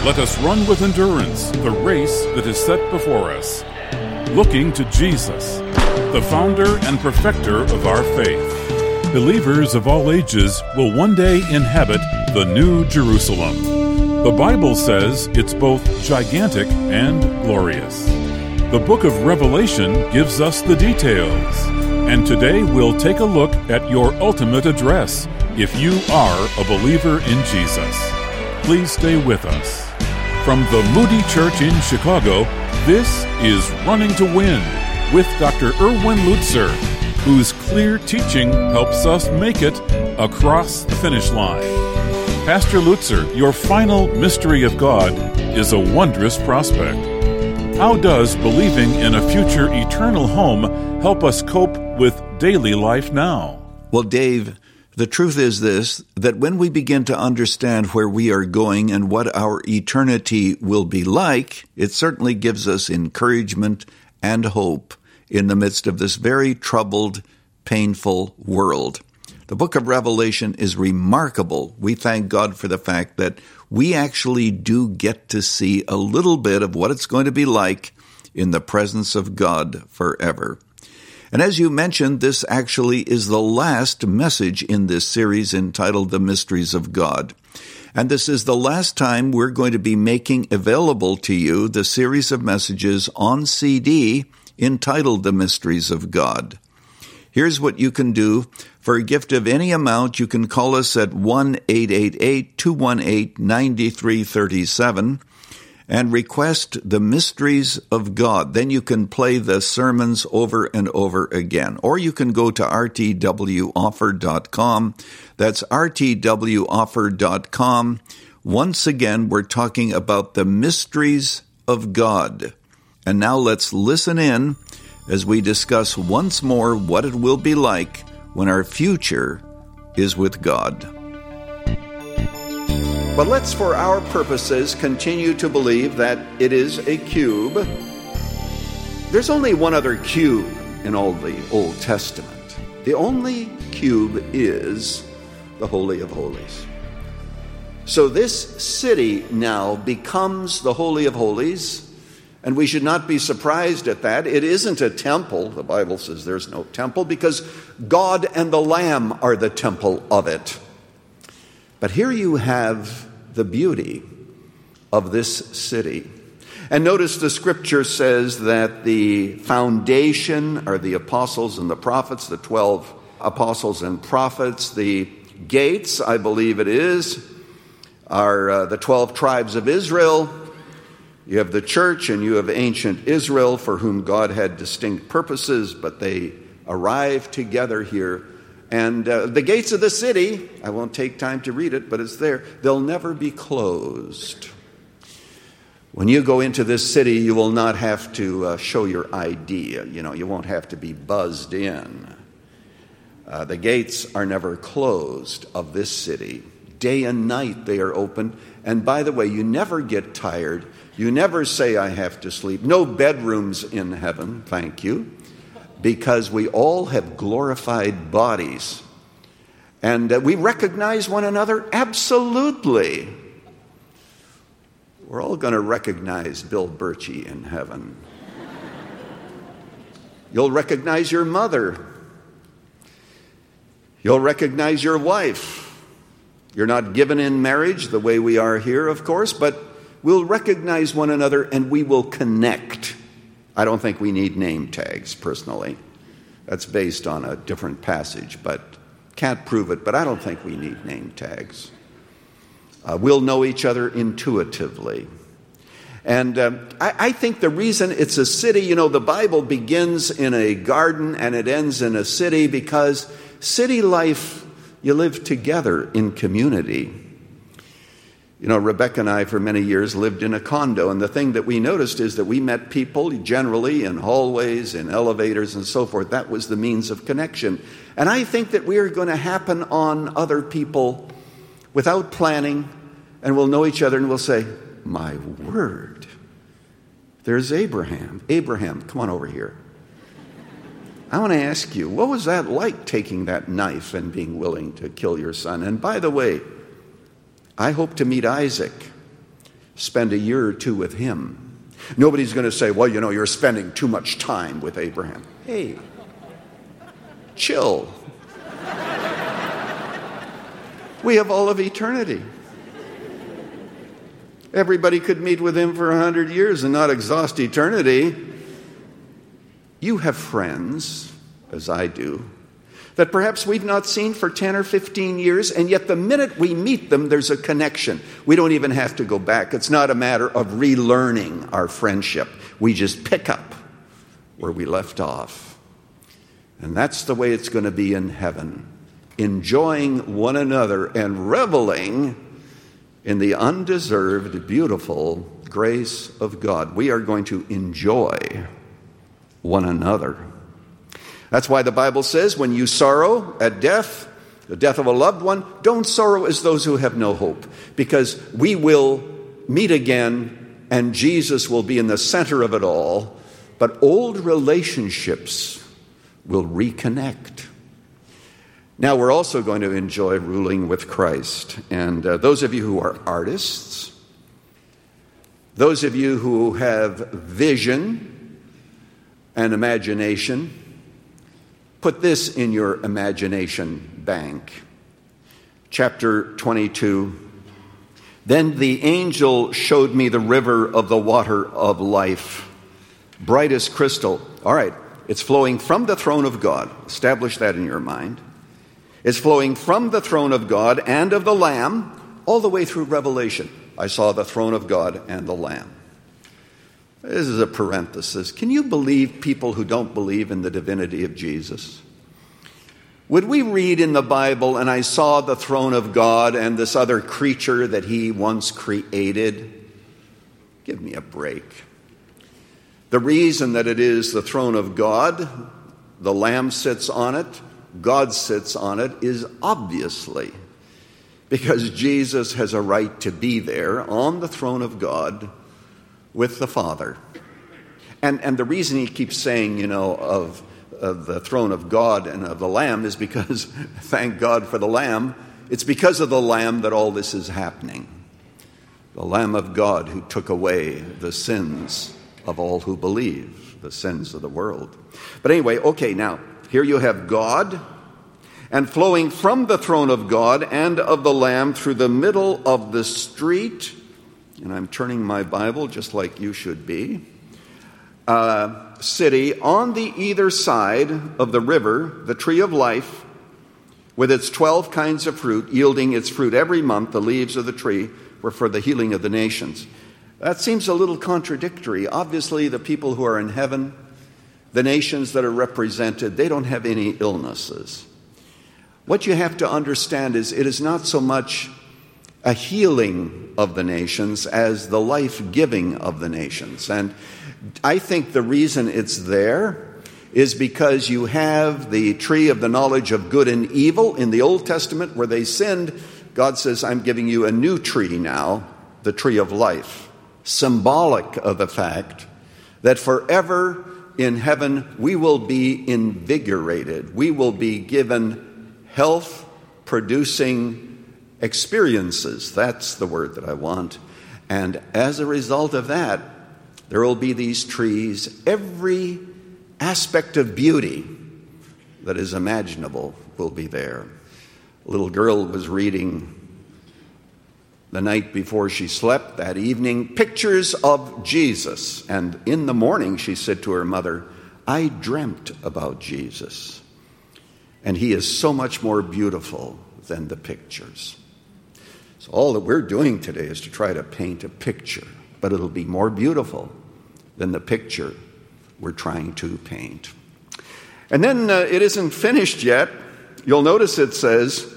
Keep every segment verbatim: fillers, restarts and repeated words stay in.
let us run with endurance the race that is set before us, looking to Jesus, the founder and perfecter of our faith. Believers of all ages will one day inhabit the New Jerusalem. The Bible says it's both gigantic and glorious. The book of Revelation gives us the details. And today we'll take a look at your ultimate address if you are a believer in Jesus. Please stay with us. From the Moody Church in Chicago, this is Running to Win with Doctor Erwin Lutzer, whose clear teaching helps us make it across the finish line. Pastor Lutzer, your final mystery of God is a wondrous prospect. How does believing in a future eternal home help us cope with daily life now? Well, Dave, the truth is this, that when we begin to understand where we are going and what our eternity will be like, it certainly gives us encouragement and hope in the midst of this very troubled, painful world. The book of Revelation is remarkable. We thank God for the fact that we actually do get to see a little bit of what it's going to be like in the presence of God forever. And as you mentioned, this actually is the last message in this series entitled The Mysteries of God. And this is the last time we're going to be making available to you the series of messages on C D entitled The Mysteries of God. Here's what you can do. For a gift of any amount, you can call us at one eight eight eight, two one eight, nine three three seven and request The Mysteries of God. Then you can play the sermons over and over again. Or you can go to r t w offer dot com. That's r t w offer dot com. Once again, we're talking about the mysteries of God. And now let's listen in as we discuss once more what it will be like when our future is with God. But let's, for our purposes, continue to believe that it is a cube. There's only one other cube in all the Old Testament. The only cube is the Holy of Holies. So this city now becomes the Holy of Holies. And we should not be surprised at that. It isn't a temple. The Bible says there's no temple because God and the Lamb are the temple of it. But here you have the beauty of this city. And notice the scripture says that the foundation are the apostles and the prophets, the twelve apostles and prophets. The gates, I believe it is, are uh, the twelve tribes of Israel. You have the church and you have ancient Israel, for whom God had distinct purposes, but they arrived together here. And uh, the gates of the city, I won't take time to read it, but it's there. They'll never be closed. When you go into this city, you will not have to uh, show your I D. You know, you won't have to be buzzed in. Uh, the gates are never closed of this city. Day and night they are open. And by the way, you never get tired. You never say, I have to sleep. No bedrooms in heaven, thank you, because we all have glorified bodies. And uh, we recognize one another absolutely. We're all going to recognize Bill Birchie in heaven. You'll recognize your mother. You'll recognize your wife. You're not given in marriage the way we are here, of course, but we'll recognize one another and we will connect. I don't think we need name tags, personally. That's based on a different passage, but can't prove it. But I don't think we need name tags. Uh, we'll know each other intuitively. And um, I, I think the reason it's a city, you know, the Bible begins in a garden and it ends in a city because city life, you live together in community. You know, Rebecca and I, for many years, lived in a condo, and the thing that we noticed is that we met people generally in hallways, in elevators, and so forth. That was the means of connection. And I think that we are going to happen on other people without planning, and we'll know each other, and we'll say, my word, there's Abraham. Abraham, come on over here. I want to ask you, what was that like, taking that knife and being willing to kill your son? And by the way, I hope to meet Isaac. spend a year or two with him. Nobody's going to say, well, you know, you're spending too much time with Abraham. Hey, chill. We have all of eternity. Everybody could meet with him for a hundred years and not exhaust eternity. You have friends, as I do, that perhaps we've not seen for ten or fifteen years, and yet the minute we meet them, there's a connection. We don't even have to go back. It's not a matter of relearning our friendship. We just pick up where we left off. And that's the way it's going to be in heaven, enjoying one another and reveling in the undeserved, beautiful grace of God. We are going to enjoy one another. That's why the Bible says, when you sorrow at death, the death of a loved one, don't sorrow as those who have no hope, because we will meet again and Jesus will be in the center of it all, but old relationships will reconnect. Now we're also going to enjoy ruling with Christ. And uh, those of you who are artists, those of you who have vision and imagination, put this in your imagination bank. Chapter twenty-two. Then the angel showed me the river of the water of life, bright as crystal. All right, it's flowing from the throne of God. Establish that in your mind. It's flowing from the throne of God and of the Lamb all the way through Revelation. I saw the throne of God and the Lamb. This is a parenthesis. Can you believe people who don't believe in the divinity of Jesus? Would we read in the Bible, and I saw the throne of God and this other creature that he once created? Give me a break. The reason that it is the throne of God, the Lamb sits on it, God sits on it, is obviously because Jesus has a right to be there on the throne of God with the Father. And and the reason he keeps saying, you know, of, of the throne of God and of the Lamb is because, thank God for the Lamb, it's because of the Lamb that all this is happening. The Lamb of God who took away the sins of all who believe, the sins of the world. But anyway, okay, now, here you have God, and flowing from the throne of God and of the Lamb through the middle of the street, and I'm turning my Bible just like you should be, uh, city on the either side of the river, the tree of life, with its twelve kinds of fruit, yielding its fruit every month. The leaves of the tree were for the healing of the nations. That seems a little contradictory. Obviously, the people who are in heaven, the nations that are represented, they don't have any illnesses. What you have to understand is it is not so much a healing of the nations as the life-giving of the nations. And I think the reason it's there is because you have the tree of the knowledge of good and evil. In the Old Testament, where they sinned, God says, I'm giving you a new tree now, the tree of life, symbolic of the fact that forever in heaven we will be invigorated. We will be given health-producing experiences. That's the word that I want. And as a result of that, there will be these trees. Every aspect of beauty that is imaginable will be there. A little girl was reading the night before she slept that evening pictures of Jesus. And in the morning she said to her mother, I dreamt about Jesus. And he is so much more beautiful than the pictures. So all that we're doing today is to try to paint a picture, but it'll be more beautiful than the picture we're trying to paint. And then uh, it isn't finished yet. You'll notice it says,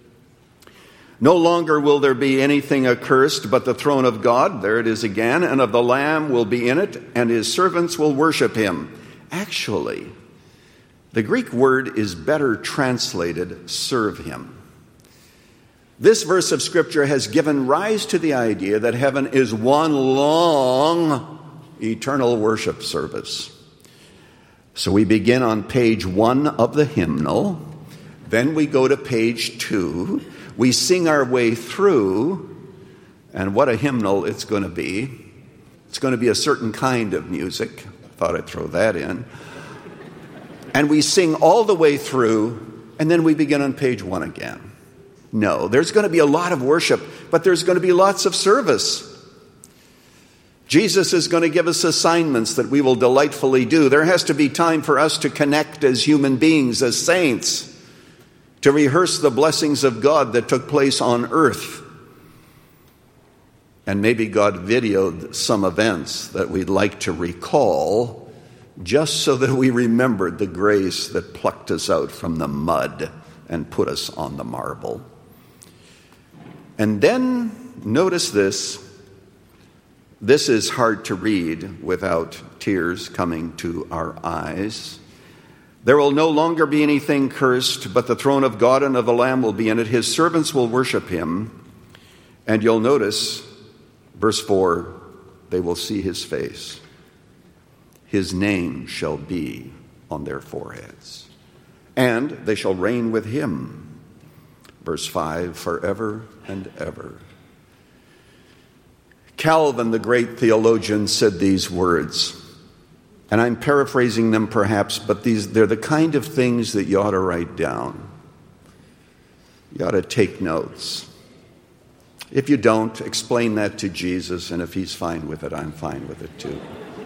no longer will there be anything accursed but the throne of God. There it is again. And of the Lamb will be in it, and his servants will worship him. Actually, the Greek word is better translated, serve him. This verse of Scripture has given rise to the idea that heaven is one long, eternal worship service. So we begin on page one of the hymnal. Then we go to page two. We sing our way through. And what a hymnal it's going to be. It's going to be a certain kind of music. Thought I'd throw that in. And we sing all the way through, and then we begin on page one again. No, there's going to be a lot of worship, but there's going to be lots of service. Jesus is going to give us assignments that we will delightfully do. There has to be time for us to connect as human beings, as saints, to rehearse the blessings of God that took place on earth. And maybe God videoed some events that we'd like to recall just so that we remembered the grace that plucked us out from the mud and put us on the marble. And then notice this. This is hard to read without tears coming to our eyes. There will no longer be anything cursed, but the throne of God and of the Lamb will be in it. His servants will worship him. And you'll notice, verse four, they will see his face. His name shall be on their foreheads. And they shall reign with him. Verse five, forever and ever. Calvin, the great theologian, said these words, and I'm paraphrasing them perhaps, but these they're the kind of things that you ought to write down. You ought to take notes. If you don't, explain that to Jesus, and if he's fine with it, I'm fine with it too.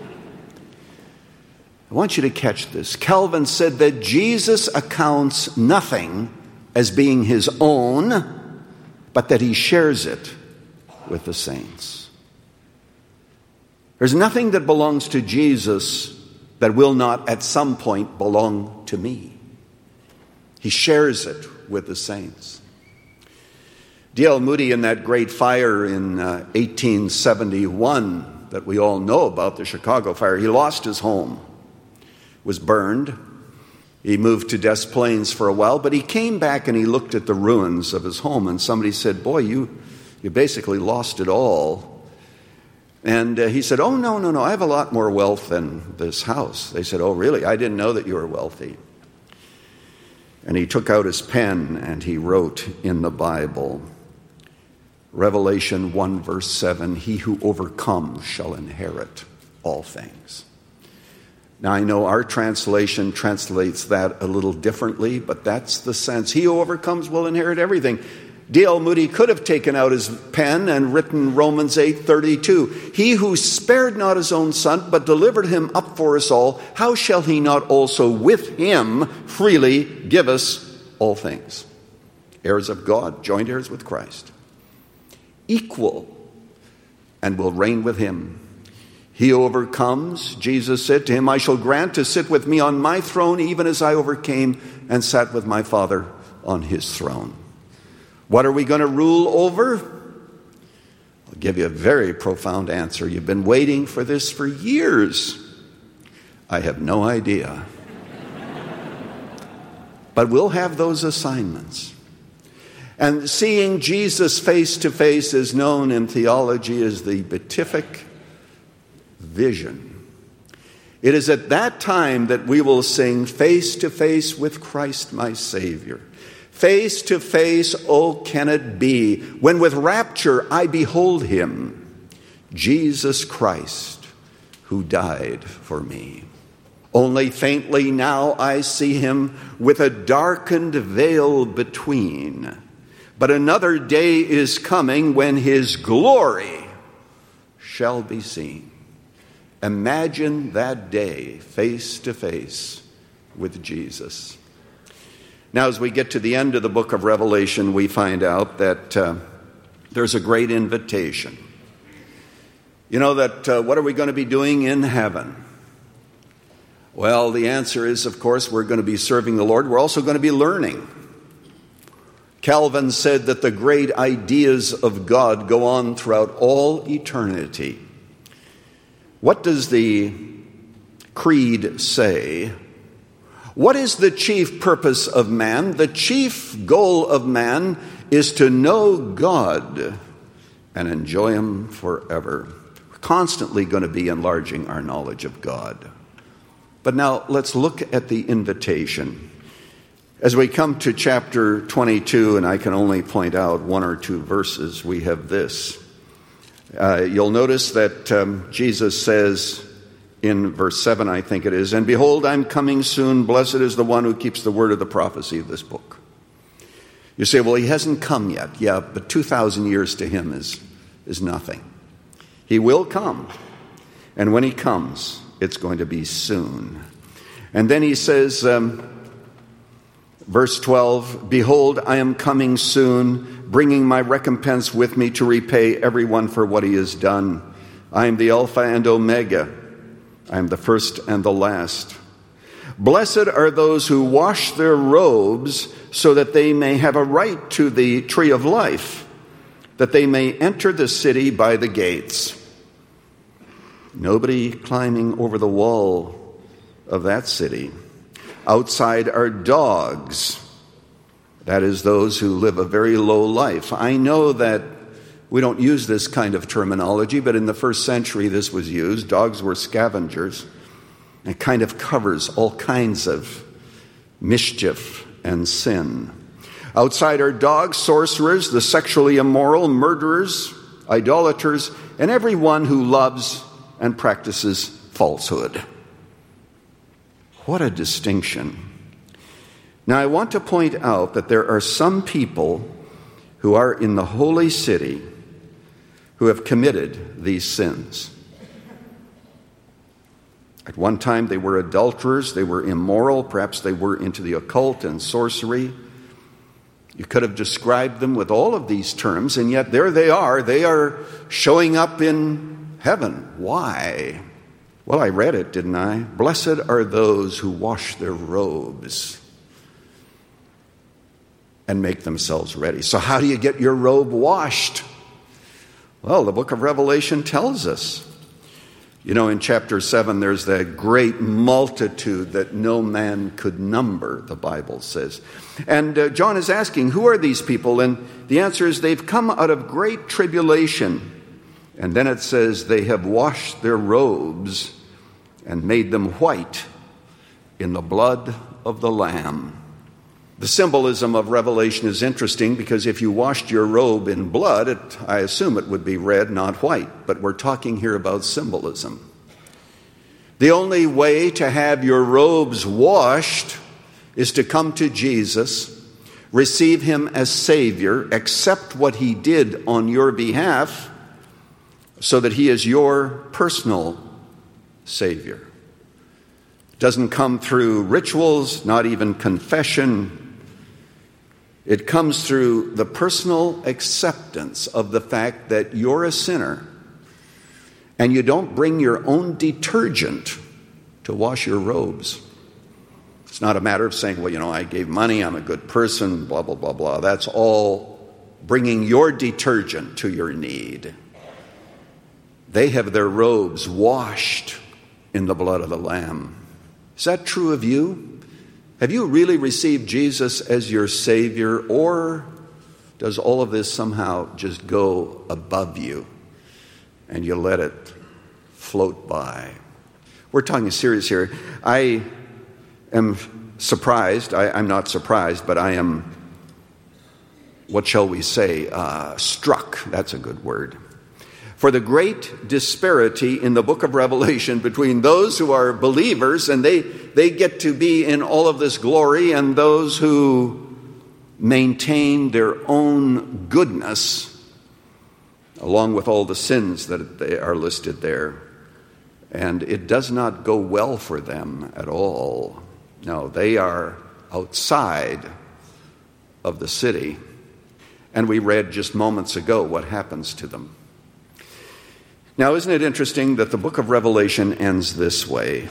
I want you to catch this. Calvin said that Jesus accounts nothing as being his own, but that he shares it with the saints. There's nothing that belongs to Jesus that will not at some point belong to me. He shares it with the saints. D L Moody, in that great fire in uh, eighteen seventy-one that we all know about, the Chicago fire, he lost his home, was burned. He moved to Des Plaines for a while, but he came back and he looked at the ruins of his home, and somebody said, boy, you, you basically lost it all. And uh, he said, oh, no, no, no, I have a lot more wealth than this house. They said, oh, really? I didn't know that you were wealthy. And he took out his pen and he wrote in the Bible, Revelation one, verse seven, he who overcomes shall inherit all things. Now, I know our translation translates that a little differently, but that's the sense. He who overcomes will inherit everything. D L Moody could have taken out his pen and written Romans eight thirty-two. He who spared not his own son, but delivered him up for us all, how shall he not also with him freely give us all things? Heirs of God, joint heirs with Christ. Equal, and will reign with him. He who overcomes, Jesus said to him, I shall grant to sit with me on my throne, even as I overcame and sat with my Father on his throne. What are we going to rule over? I'll give you a very profound answer. You've been waiting for this for years. I have no idea. But we'll have those assignments. And seeing Jesus face to face is known in theology as the beatific vision. It is at that time that we will sing face to face with Christ my Savior. Face to face, oh, can it be, when with rapture I behold him, Jesus Christ, who died for me. Only faintly now I see him with a darkened veil between. But another day is coming when his glory shall be seen. Imagine that day face to face with Jesus. Now, as we get to the end of the book of Revelation, we find out that uh, there's a great invitation. You know that uh, what are we going to be doing in heaven? Well, the answer is, of course, we're going to be serving the Lord. We're also going to be learning. Calvin said that the great ideas of God go on throughout all eternity. What does the creed say? What is the chief purpose of man? The chief goal of man is to know God and enjoy him forever. We're constantly going to be enlarging our knowledge of God. But now let's look at the invitation. As we come to chapter twenty-two, and I can only point out one or two verses, we have this. Uh, you'll notice that um, Jesus says in verse seven, I think it is, "And behold, I'm coming soon. Blessed is the one who keeps the word of the prophecy of this book." You say, well, he hasn't come yet. Yeah, but two thousand years to him is, is nothing. He will come. And when he comes, it's going to be soon. And then he says, um, verse twelve, "Behold, I am coming soon, bringing my recompense with me to repay everyone for what he has done. I am the Alpha and Omega. I am the first and the last. Blessed are those who wash their robes so that they may have a right to the tree of life, that they may enter the city by the gates." Nobody climbing over the wall of that city. Outside are dogs. That is, those who live a very low life. I know that we don't use this kind of terminology, but in the first century this was used. Dogs were scavengers. It kind of covers all kinds of mischief and sin. Outside are dogs, sorcerers, the sexually immoral, murderers, idolaters, and everyone who loves and practices falsehood. What a distinction. Now, I want to point out that there are some people who are in the holy city who have committed these sins. At one time, they were adulterers, they were immoral, perhaps they were into the occult and sorcery. You could have described them with all of these terms, and yet there they are. They are showing up in heaven. Why? Well, I read it, didn't I? Blessed are those who wash their robes and make themselves ready. So how do you get your robe washed? Well, the book of Revelation tells us. You know, in chapter seven, there's that great multitude that no man could number, the Bible says. And uh, John is asking, who are these people? And the answer is they've come out of great tribulation. And then it says they have washed their robes and made them white in the blood of the Lamb. The symbolism of Revelation is interesting because if you washed your robe in blood, it, I assume it would be red, not white. But we're talking here about symbolism. The only way to have your robes washed is to come to Jesus, receive him as Savior, accept what he did on your behalf, so that he is your personal Savior. It doesn't come through rituals, not even confession. It comes through the personal acceptance of the fact that you're a sinner and you don't bring your own detergent to wash your robes. It's not a matter of saying, well, you know, I gave money, I'm a good person, blah, blah, blah, blah. That's all bringing your detergent to your need. They have their robes washed in the blood of the Lamb. Is that true of you? Have you really received Jesus as your Savior, or does all of this somehow just go above you and you let it float by? We're talking serious here. I am surprised. I, I'm not surprised, but I am, what shall we say, uh, struck. That's a good word. For the great disparity in the book of Revelation between those who are believers and they, they get to be in all of this glory, and those who maintain their own goodness, along with all the sins that they are listed there. And it does not go well for them at all. No, they are outside of the city. And we read just moments ago what happens to them. Now, isn't it interesting that the book of Revelation ends this way?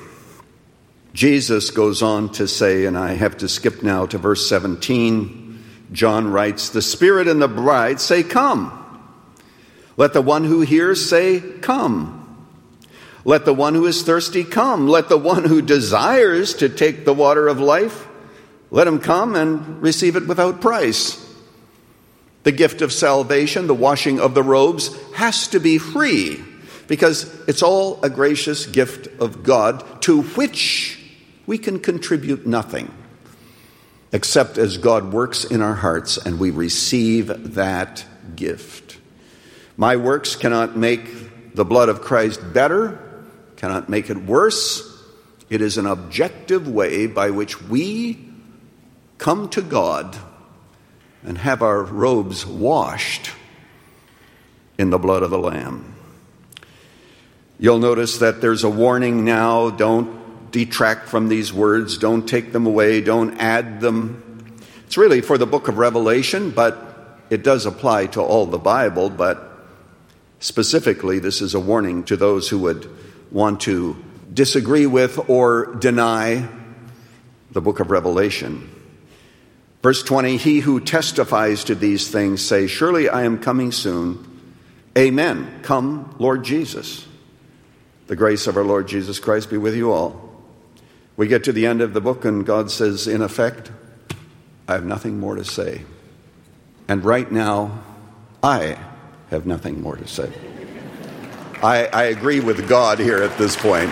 Jesus goes on to say, and I have to skip now to verse seventeen, John writes, "The Spirit and the bride say, 'Come.' Let the one who hears say, 'Come.' Let the one who is thirsty come. Let the one who desires to take the water of life, let him come and receive it without price." The gift of salvation, the washing of the robes, has to be free, because it's all a gracious gift of God to which we can contribute nothing, except as God works in our hearts and we receive that gift. My works cannot make the blood of Christ better, cannot make it worse. It is an objective way by which we come to God and have our robes washed in the blood of the Lamb. You'll notice that there's a warning now. Don't detract from these words. Don't take them away. Don't add them. It's really for the book of Revelation, but it does apply to all the Bible. But specifically, this is a warning to those who would want to disagree with or deny the book of Revelation. Verse twenty, he who testifies to these things say, surely I am coming soon. Amen. Come, Lord Jesus. The grace of our Lord Jesus Christ be with you all. We get to the end of the book and God says, in effect, I have nothing more to say. And right now, I have nothing more to say. I, I agree with God here at this point.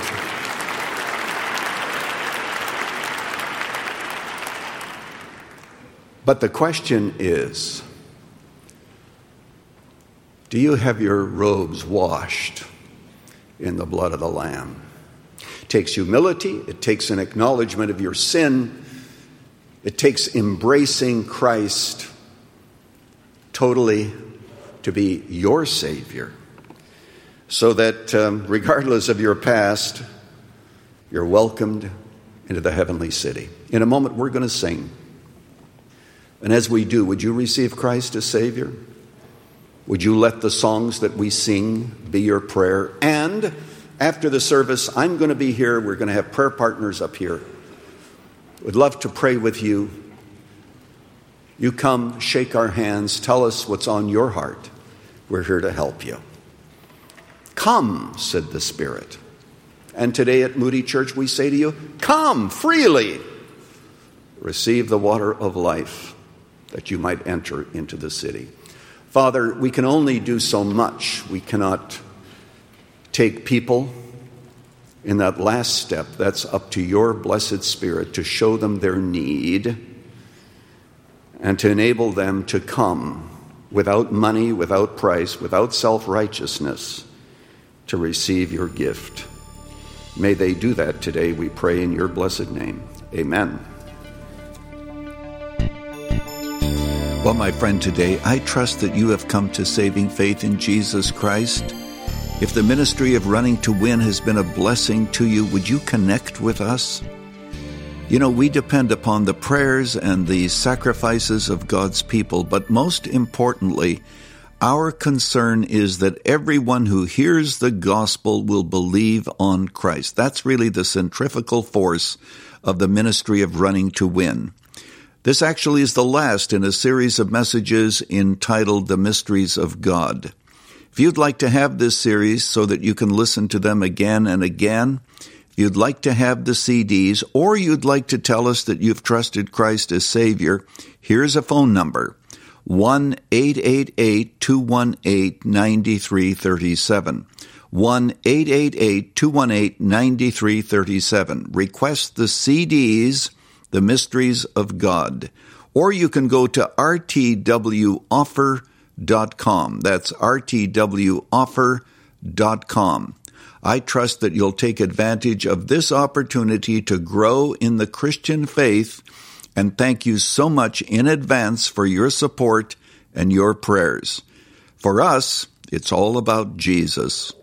But the question is, do you have your robes washed in the blood of the Lamb? It takes humility. It takes an acknowledgement of your sin. It takes embracing Christ totally to be your Savior, so that um, regardless of your past, you're welcomed into the heavenly city. In a moment, we're going to sing. And as we do, would you receive Christ as Savior? Would you let the songs that we sing be your prayer? And after the service, I'm going to be here. We're going to have prayer partners up here. Would love to pray with you. You come, shake our hands, tell us what's on your heart. We're here to help you. Come, said the Spirit. And today at Moody Church, we say to you, come freely. Receive the water of life that you might enter into the city. Father, we can only do so much. We cannot take people in that last step. That's up to your blessed Spirit to show them their need and to enable them to come without money, without price, without self-righteousness, to receive your gift. May they do that today, we pray in your blessed name. Amen. Well, my friend, today, I trust that you have come to saving faith in Jesus Christ. If the ministry of Running to Win has been a blessing to you, would you connect with us? You know, we depend upon the prayers and the sacrifices of God's people, but most importantly, our concern is that everyone who hears the gospel will believe on Christ. That's really the centrifugal force of the ministry of Running to Win. This actually is the last in a series of messages entitled The Mysteries of God. If you'd like to have this series so that you can listen to them again and again, if you'd like to have the C Ds, or you'd like to tell us that you've trusted Christ as Savior, here's a phone number, one eight eight eight, two one eight, nine three three seven. one eight eight eight, two one eight, nine three three seven. Request the C Ds, The Mysteries of God. Or you can go to r t w offer dot com. That's r t w offer dot com. I trust that you'll take advantage of this opportunity to grow in the Christian faith, and thank you so much in advance for your support and your prayers. For us, it's all about Jesus.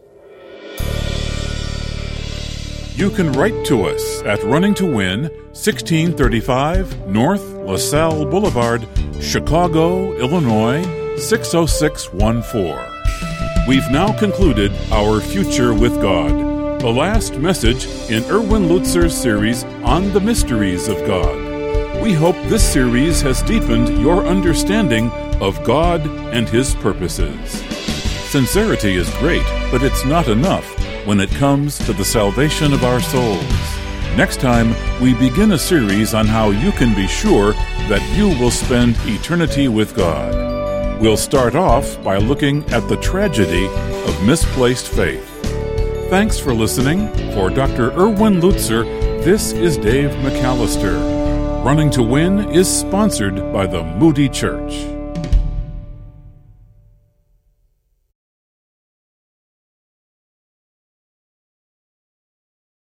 You can write to us at Running to Win, sixteen thirty-five North LaSalle Boulevard, Chicago, Illinois, six oh six one four. We've now concluded our Future with God, the last message in Erwin Lutzer's series on the mysteries of God. We hope this series has deepened your understanding of God and His purposes. Sincerity is great, but it's not enough when it comes to the salvation of our souls. Next time, we begin a series on how you can be sure that you will spend eternity with God. We'll start off by looking at the tragedy of misplaced faith. Thanks for listening. For Doctor Erwin Lutzer, this is Dave McAllister. Running to Win is sponsored by the Moody Church.